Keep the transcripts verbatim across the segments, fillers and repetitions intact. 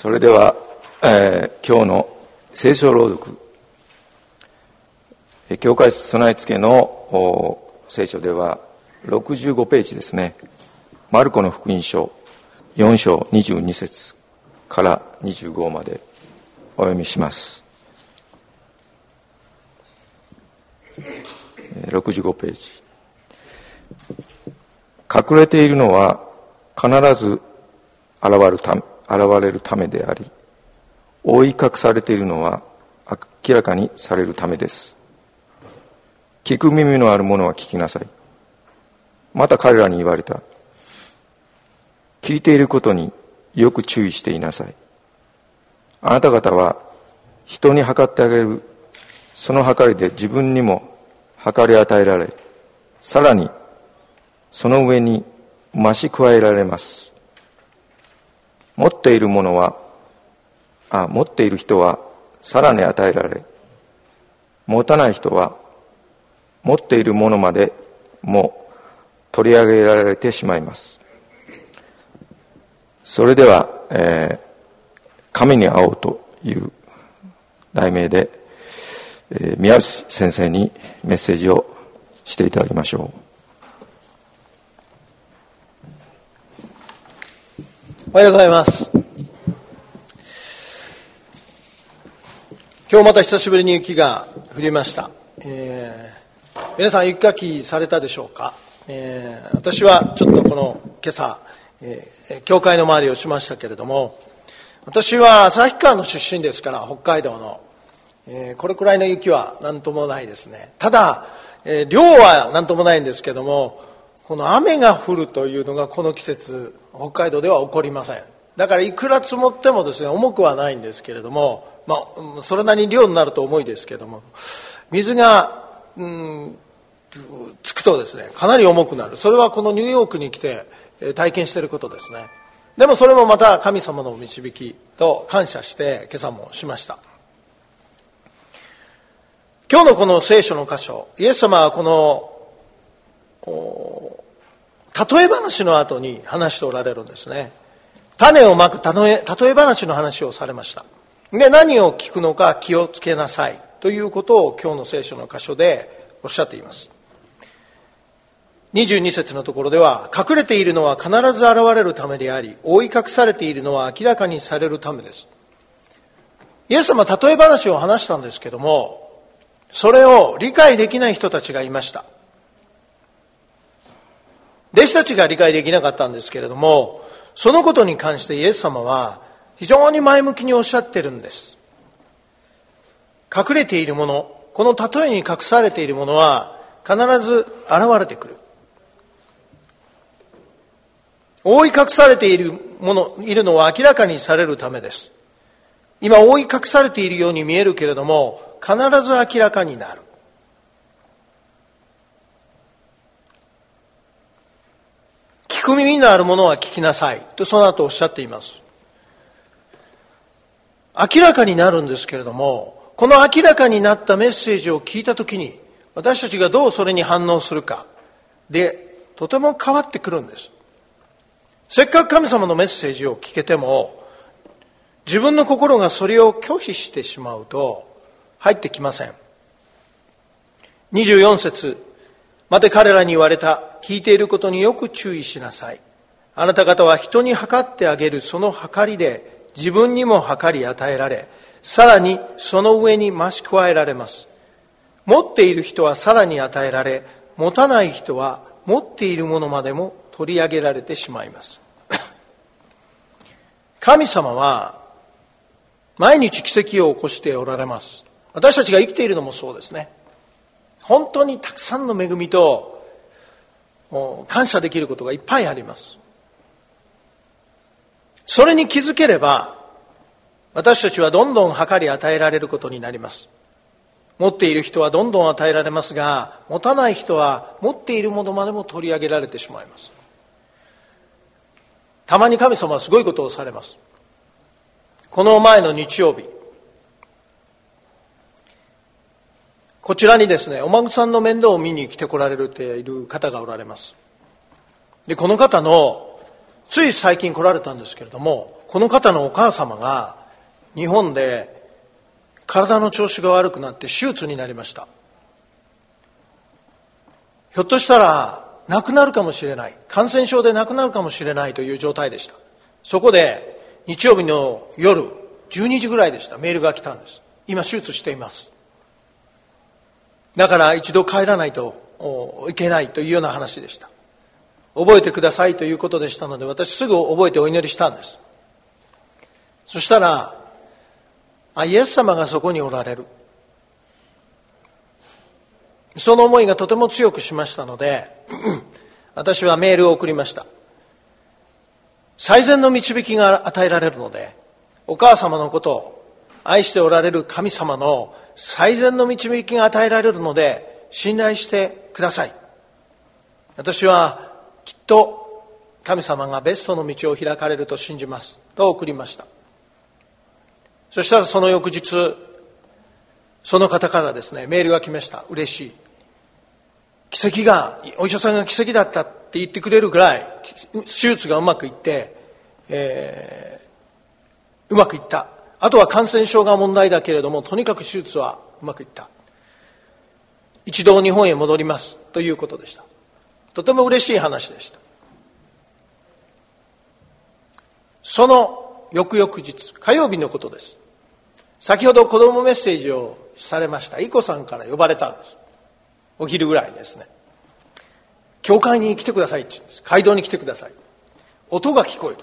それでは、えー、今日の聖書朗読、教会備え付けの聖書ではろくじゅうごページですね。マルコの福音書よん章にじゅうに節からにじゅうごまでお読みします。ろくじゅうごページ。隠れているのは必ず現れるため、現れるためであり、覆い隠されているのは明らかにされるためです。聞く耳のある者は聞きなさい。また彼らに言われた。聞いていることによく注意していなさい。あなた方は人に測ってあげるその測りで自分にも測り与えられ、さらにその上に増し加えられます。持っているものはあ持っている人はさらに与えられ、持たない人は持っているものまでも取り上げられてしまいます。それでは、えー、神に会おうという題名で、えー、宮内先生にメッセージをしていただきましょう。 おはようございます。今日また久しぶりに雪が降りました。えー、皆さん雪かきされたでしょうか。えー、私はちょっとこの今朝、えー、教会の周りをしましたけれども、私は旭川の出身ですから、北海道の、えー、これくらいの雪は何ともないですね。ただ、えー、量は何ともないんですけども、この雨が降るというのがこの季節北海道では起こりません。だからいくら積もってもですね、重くはないんですけれども、まあそれなりに量になると重いですけども、水がうんつくとですね、かなり重くなる。それはこのニューヨークに来て体験していることですね。でもそれもまた神様の導きと感謝して今朝もしました。今日のこの聖書の箇所、イエス様はこの例え話の後に話しておられるんですね。種をまく例え、例え話の話をされました。で、何を聞くのか気をつけなさいということを今日の聖書の箇所でおっしゃっています。にじゅうに節のところでは、隠れているのは必ず現れるためであり、覆い隠されているのは明らかにされるためです。イエス様は例え話を話したんですけども、それを理解できない人たちがいました。弟子たちが理解できなかったんですけれども、そのことに関してイエス様は非常に前向きにおっしゃってるんです。隠れているもの、この例えに隠されているものは必ず現れてくる。覆い隠されているもの、いるのは明らかにされるためです。今覆い隠されているように見えるけれども、必ず明らかになる。聞く耳のあるものは聞きなさいとその後おっしゃっています。明らかになるんですけれども、この明らかになったメッセージを聞いたときに私たちがどうそれに反応するかでとても変わってくるんです。せっかく神様のメッセージを聞けても、自分の心がそれを拒否してしまうと入ってきません。にじゅうよん節、また彼らに言われた。聞いていることによく注意しなさい。あなた方は人に測ってあげるその測りで自分にも測り与えられ、さらにその上に増し加えられます。持っている人はさらに与えられ、持たない人は持っているものまでも取り上げられてしまいます。神様は毎日奇跡を起こしておられます。私たちが生きているのもそうですね。本当にたくさんの恵みと感謝できることがいっぱいあります。それに気づければ、私たちはどんどん測り与えられることになります。持っている人はどんどん与えられますが、持たない人は持っているものまでも取り上げられてしまいます。たまに神様はすごいことをされます。この前の日曜日、こちらにですね、お孫さんの面倒を見に来て来られている方がおられます。で、この方のつい最近来られたんですけれども、 この方のお母様が日本で体の調子が悪くなって手術になりました。ひょっとしたら亡くなるかもしれない、感染症で亡くなるかもしれないという状態でした。そこで日曜日の夜じゅうにじぐらいでした。メールが来たんです。今手術しています。だから一度帰らないといけないというような話でした。覚えてくださいということでしたので、私すぐ覚えてお祈りしたんです。そしたら、あ、イエス様がそこにおられる。その思いがとても強くしましたので、私はメールを送りました。最善の導きが与えられるので、お母様のことを愛しておられる神様の最善の導きが与えられるので、信頼してください。私はきっと神様がベストの道を開かれると信じますと送りました。そしたらその翌日、その方からですね、メールが来ました。嬉しい。奇跡が、お医者さんが奇跡だったって言ってくれるぐらい、手術がうまくいって、えー、うまくいった。あとは感染症が問題だけれども、とにかく手術はうまくいった。一度日本へ戻りますということでした。とても嬉しい話でした。その翌々日、火曜日のことです。先ほど子供メッセージをされましたイコさんから呼ばれたんです。お昼ぐらいですね。教会に来てくださいって言うんです。街道に来てください。音が聞こえ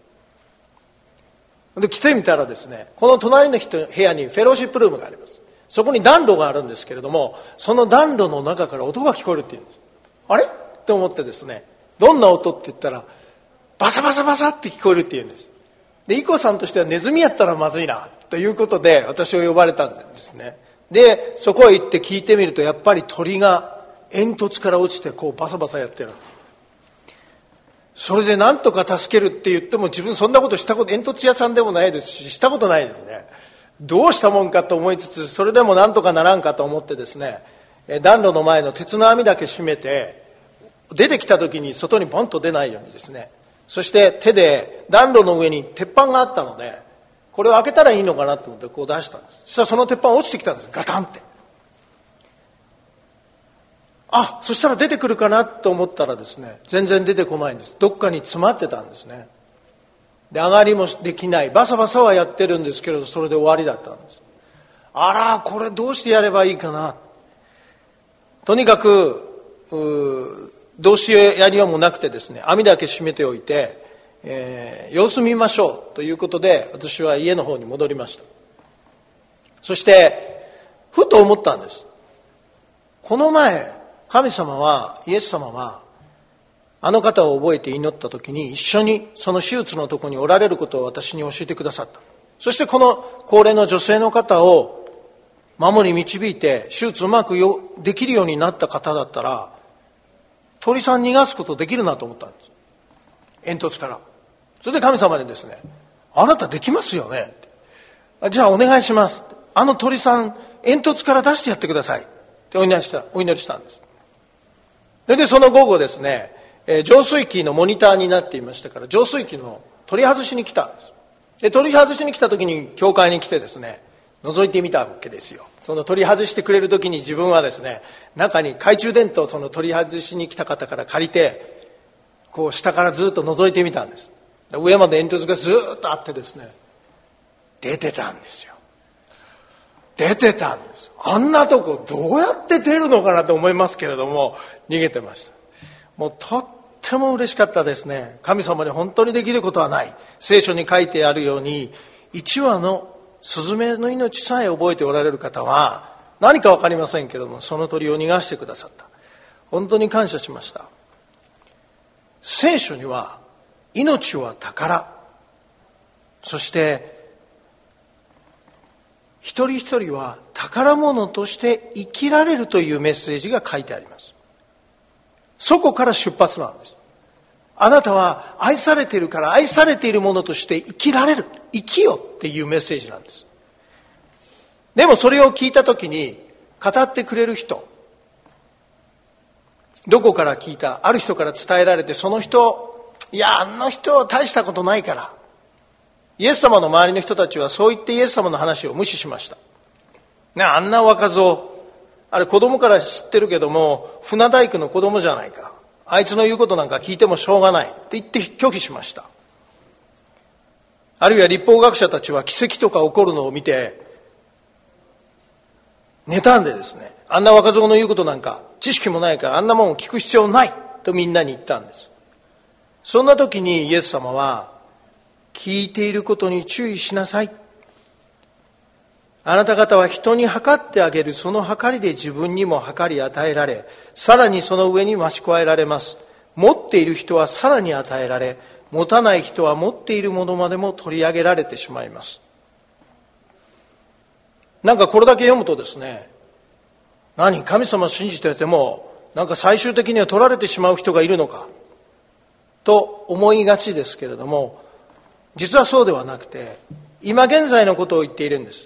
る。で、来てみたらですね、この隣の人部屋にフェローシップルームがあります。そこに暖炉があるんですけれども、その暖炉の中から音が聞こえるって言うんです。あれって思ってですね、どんな音って言ったら、バサバサバサって聞こえるって言うんです。で、イコさんとしてはネズミやったらまずいな、ということで私を呼ばれたんですね。で、そこへ行って聞いてみると、やっぱり鳥が煙突から落ちてこうバサバサやってる。それで何とか助けるって言っても、自分そんなことしたこと、煙突屋さんでもないですし、したことないですね。どうしたもんかと思いつつ、それでも何とかならんかと思ってですね、暖炉の前の鉄の網だけ閉めて、出てきた時に外にポンと出ないようにですね、そして手で暖炉の上に鉄板があったので、これを開けたらいいのかなと思ってこう出したんです。そしたらその鉄板落ちてきたんです。ガタンって。あ、そしたら出てくるかなと思ったらですね、全然出てこないんです。どっかに詰まってたんですね。で、上がりもできない。バサバサはやってるんですけれど、それで終わりだったんです。あら、これどうしてやればいいかな。とにかく、どうしやりようもなくてですね、網だけ閉めておいて、えー、様子見ましょうということで、私は家の方に戻りました。そして、ふと思ったんです。この前、神様は、イエス様は、あの方を覚えて祈った時に、一緒にその手術のところにおられることを私に教えてくださった。そしてこの高齢の女性の方を守り導いて、手術うまくよできるようになった方だったら、鳥さん逃がすことできるなと思ったんです。煙突から。それで神様にですね、あなたできますよねって。じゃあお願いしますって。あの鳥さん、煙突から出してやってくださいってお祈りした、お祈りしたんです。それでその午後ですね、えー、浄水器のモニターになっていましたから、浄水器の取り外しに来たんです。で、取り外しに来た時に教会に来てですね、覗いてみたわけですよ。その取り外してくれる時に自分はですね、中に懐中電灯をその取り外しに来た方から借りて、こう下からずっと覗いてみたんです。上まで煙突がずっとあってですね、出てたんですよ。出てたんです。あんなとこどうやって出るのかなと思いますけれども、逃げてました。もうとっても嬉しかったですね。神様に本当にできることはない。聖書に書いてあるように、一羽のスズメの命さえ覚えておられる方は、何かわかりませんけれども、その鳥を逃がしてくださった。本当に感謝しました。聖書には、命は宝、そして一人一人は宝物として生きられるというメッセージが書いてあります。そこから出発なんです。あなたは愛されているから愛されているものとして生きられる、生きよっていうメッセージなんです。でもそれを聞いたときに語ってくれる人、どこから聞いた、ある人から伝えられて、その人、いや、あの人は大したことないから。 イエス様の周りの人たちはそう言ってイエス様の話を無視しました。ね、あんな若造、あれ子供から知ってるけども、船大工の子供じゃないか。あいつの言うことなんか聞いてもしょうがないって言って拒否しました。あるいは律法学者たちは奇跡とか起こるのを見て、妬んでですね、あんな若造の言うことなんか知識もないからあんなもんを聞く必要ないとみんなに言ったんです。そんな時にイエス様は、聞いていることに注意しなさい。あなた方は人に測ってあげるその測りで自分にも測り与えられ、さらにその上に増し加えられます。持っている人はさらに与えられ、持たない人は持っているものまでも取り上げられてしまいます。なんかこれだけ読むとですね、何、神様を信じててもなんか最終的には取られてしまう人がいるのかと思いがちですけれども、実はそうではなくて、今現在のことを言っているんです。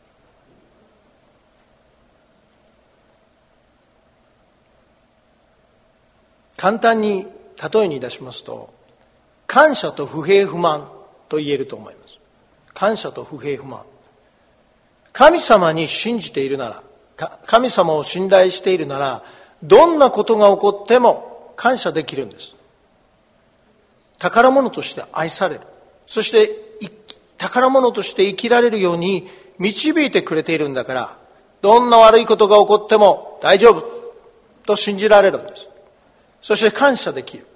簡単に例えに出しますと、感謝と不平不満と言えると思います。感謝と不平不満。神様に信じているなら、神様を信頼しているなら、どんなことが起こっても感謝できるんです。宝物として愛される。そして宝物として生きられるように導いてくれているんだから、どんな悪いことが起こっても大丈夫と信じられるんです。そして感謝できる。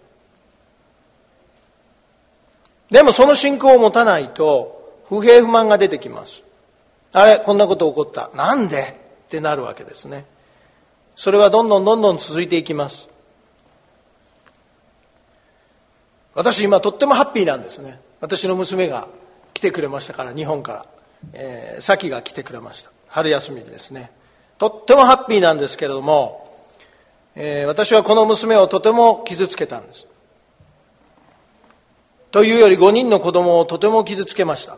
でもその信仰を持たないと不平不満が出てきます。あれ、こんなこと起こった。なんでってなるわけですね。それはどんどんどんどん続いていきます。私今とってもハッピーなんですね。私の娘が来てくれましたから、日本から、えー、サキが来てくれました。春休みですね。とってもハッピーなんですけれども、えー、私はこの娘をとても傷つけたんです。というよりごにんの子供をとても傷つけました。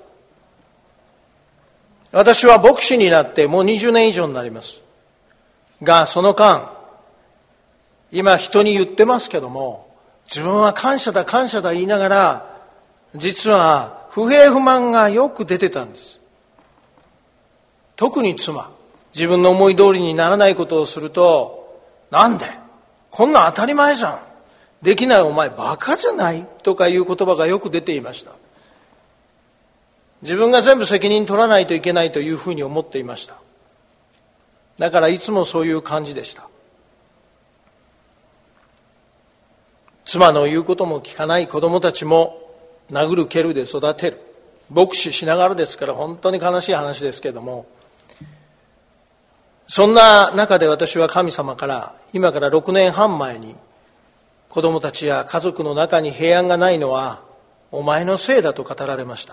私は牧師になってもうにじゅうねん以上になります。が、その間、今人に言ってますけども、自分は感謝だ感謝だ言いながら、実は不平不満がよく出てたんです。特に妻、自分の思い通りにならないことをすると、なんでこんな当たり前じゃん、できないお前バカじゃないとかいう言葉がよく出ていました。自分が全部責任取らないといけないというふうに思っていました。だからいつもそういう感じでした。妻の言うことも聞かない子供たちも殴る蹴るで育てる。牧師しながらですから本当に悲しい話ですけれども、そんな中で私は神様から今からろくねんはん前に、子供たちや家族の中に平安がないのはお前のせいだと語られました。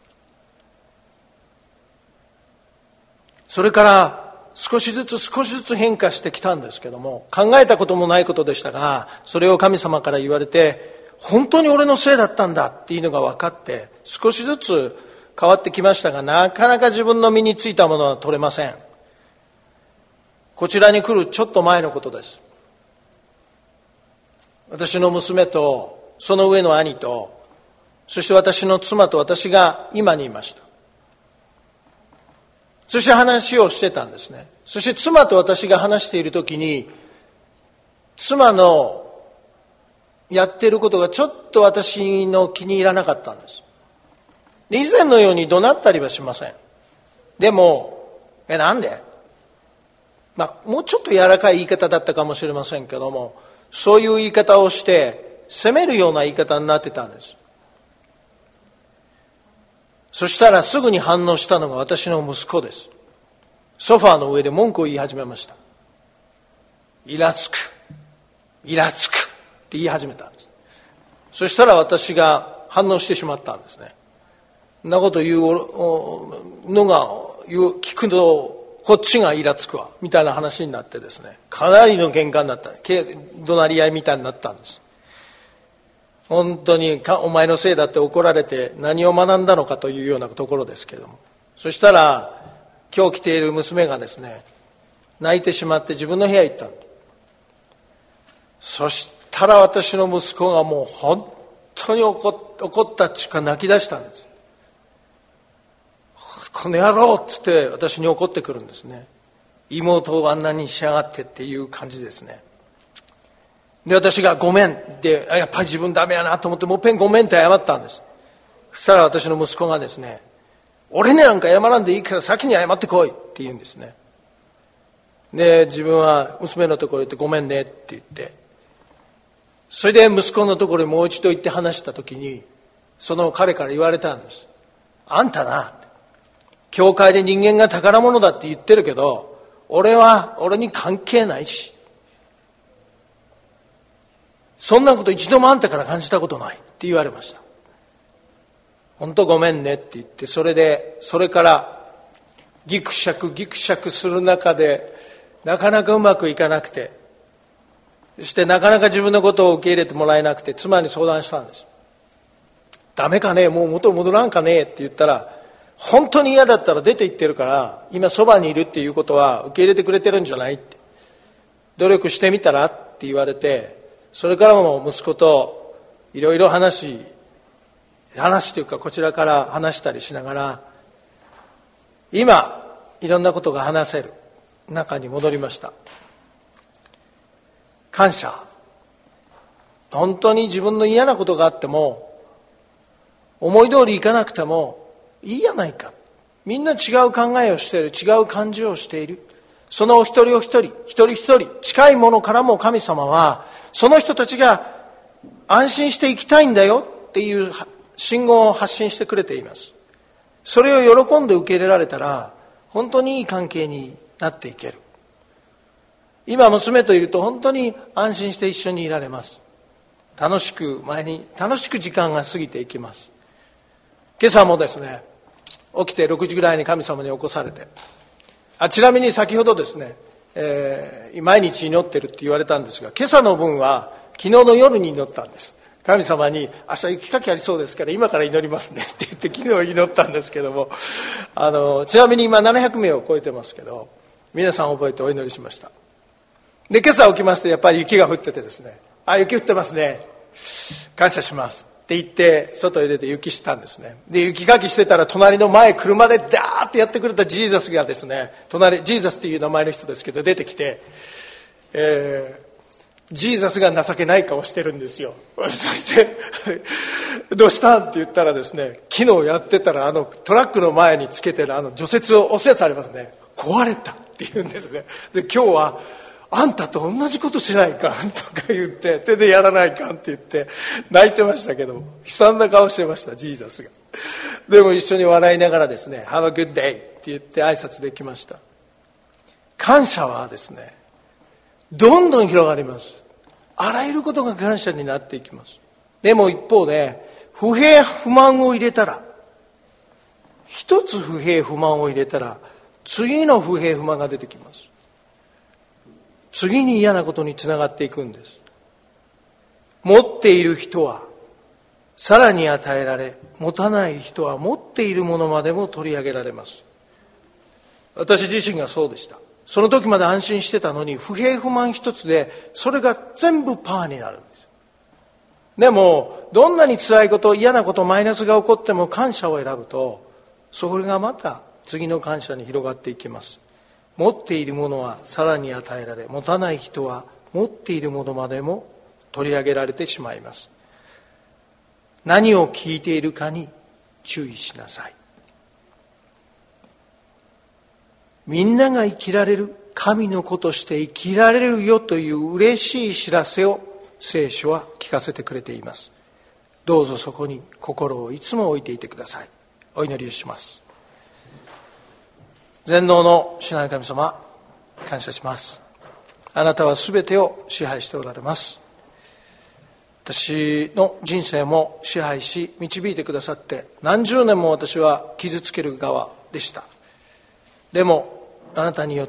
それから少しずつ少しずつ変化してきたんですけども、考えたこともないことでしたが、それを神様から言われて、本当に俺のせいだったんだっていうのが分かって少しずつ変わってきましたが、なかなか自分の身についたものは取れません。こちらに来るちょっと前のことです。私の娘とその上の兄と、そして私の妻と私が今にいました。そして話をしてたんですね。そして妻と私が話しているときに、妻のやっていることがちょっと私の気に入らなかったんです。以前のように怒鳴ったりはしません。でも、え、なんで？まあ、もうちょっと柔らかい言い方だったかもしれませんけども、そういう言い方をして責めるような言い方になってたんです。そしたらすぐに反応したのが私の息子です。ソファーの上で文句を言い始めました。イラつく、イラつくって言い始めたんです。そしたら私が反応してしまったんですね。そんなこと言うのが言う聞くとこっちがイラつくわみたいな話になってですね、かなりの喧嘩になった、怒鳴り合いみたいになったんです。本当にお前のせいだって怒られて何を学んだのかというようなところですけれども、そしたら今日来ている娘がですね、泣いてしまって自分の部屋へ行ったんです。そしたら私の息子がもう本当に怒ったっちゅうか泣き出したんです。 この野郎っつって私に怒ってくるんですね。妹をあんなにしやがってっていう感じですね。で、私がごめんで、やっぱり自分ダメやなと思ってもうぺんごめんって謝ったんです。そしたら私の息子がですね、俺になんか謝らんでいいから先に謝ってこいって言うんですね。で、自分は娘のところに行ってごめんねって言って、それで息子のところにもう一度行って話したときに、その彼から言われたんです。あんたな、教会で人間が宝物だって言ってるけど、俺は俺に関係ないし、そんなこと一度もあんたから感じたことないって言われました。本当ごめんねって言って、それでそれからギクシャクギクシャクする中でなかなかうまくいかなくて、そしてなかなか自分のことを受け入れてもらえなくて、妻に相談したんです。ダメかね、もう元に戻らんかねって言ったら、本当に嫌だったら出て行ってるから、今そばにいるっていうことは受け入れてくれてるんじゃないって、努力してみたらって言われて、それからも息子といろいろ話話というかこちらから話したりしながら、今いろんなことが話せる中に戻りました。感謝。本当に自分の嫌なことがあっても、思い通りいかなくてもいいやないか。みんな違う考えをしている、違う感じをしている。そのお一人お一人、一人一人、近いものからも神様は、その人たちが安心して生きたいんだよっていう信号を発信してくれています。それを喜んで受け入れられたら、本当にいい関係になっていける。今娘といると本当に安心して一緒にいられます。楽しく前に楽しく時間が過ぎていきます。今朝もですね、起きてろくじぐらいに神様に起こされて、あちなみに先ほどですね、えー、毎日祈ってるって言われたんですが、今朝の分は昨日の夜に祈ったんです。神様に明日雪かきありそうですから今から祈りますねって言って昨日祈ったんですけども、あのちなみに今ななひゃくめいを超えてますけど、皆さん覚えてお祈りしました。で、今朝起きましてやっぱり雪が降っててですね、あ、雪降ってますね、感謝しますって言って外へ出て雪したんですね。で、雪かきしてたら隣の前車でダーってやってくれたジーザスがですね、隣ジーザスっていう名前の人ですけど出てきて、えージーザスが情けない顔してるんですよ。そしてどうしたんって言ったらですね、昨日やってたらあのトラックの前につけてるあの除雪を押すやつありますね、壊れたって言うんですね。で、今日はあんたと同じことしないかんとか言って、手でやらないかんって言って泣いてましたけども、悲惨な顔してましたジーザスが。でも一緒に笑いながらですね、 Have a good day って言って挨拶できました。感謝はですね、どんどん広がります。あらゆることが感謝になっていきます。でも一方で、不平不満を入れたら、一つ不平不満を入れたら、次の不平不満が出てきます。次に嫌なことにつながっていくんです。持っている人はさらに与えられ、持たない人は持っているものまでも取り上げられます。私自身がそうでした。その時まで安心してたのに、不平不満一つでそれが全部パーになるんです。でもどんなに辛いこと、嫌なこと、マイナスが起こっても感謝を選ぶと、それがまた次の感謝に広がっていきます。持っているものはさらに与えられ、持たない人は持っているものまでも取り上げられてしまいます。何を聞いているかに注意しなさい。みんなが生きられる、神の子として生きられるよという嬉しい知らせを聖書は聞かせてくれています。どうぞそこに心をいつも置いていてください。お祈りをします。全能の主なる神様、感謝します。あなたはすべてを支配しておられます。私の人生も支配し導いてくださって、何十年も私は傷つける側でした。でもあなたによって、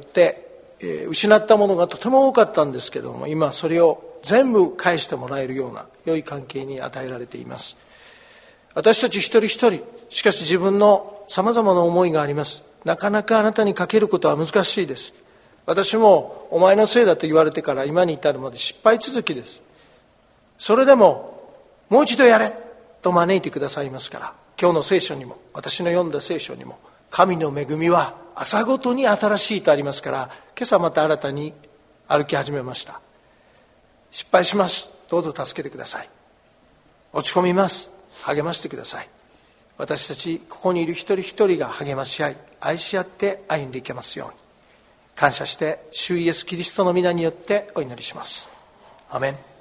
えー、失ったものがとても多かったんですけども、今それを全部返してもらえるような良い関係に与えられています。私たち一人一人、しかし自分のさまざまな思いがあります。なかなかあなたにかけることは難しいです。私もお前のせいだと言われてから今に至るまで失敗続きです。それでももう一度やれと招いてくださいますから、今日の聖書にも私の読んだ聖書にも神の恵みは朝ごとに新しいとありますから、今朝また新たに歩き始めました。失敗します、どうぞ助けてください。落ち込みます、励ましてください。私たちここにいる一人一人が励まし合い、愛し合って歩んでいけますように、感謝して主イエスキリストの皆によってお祈りします。アメン。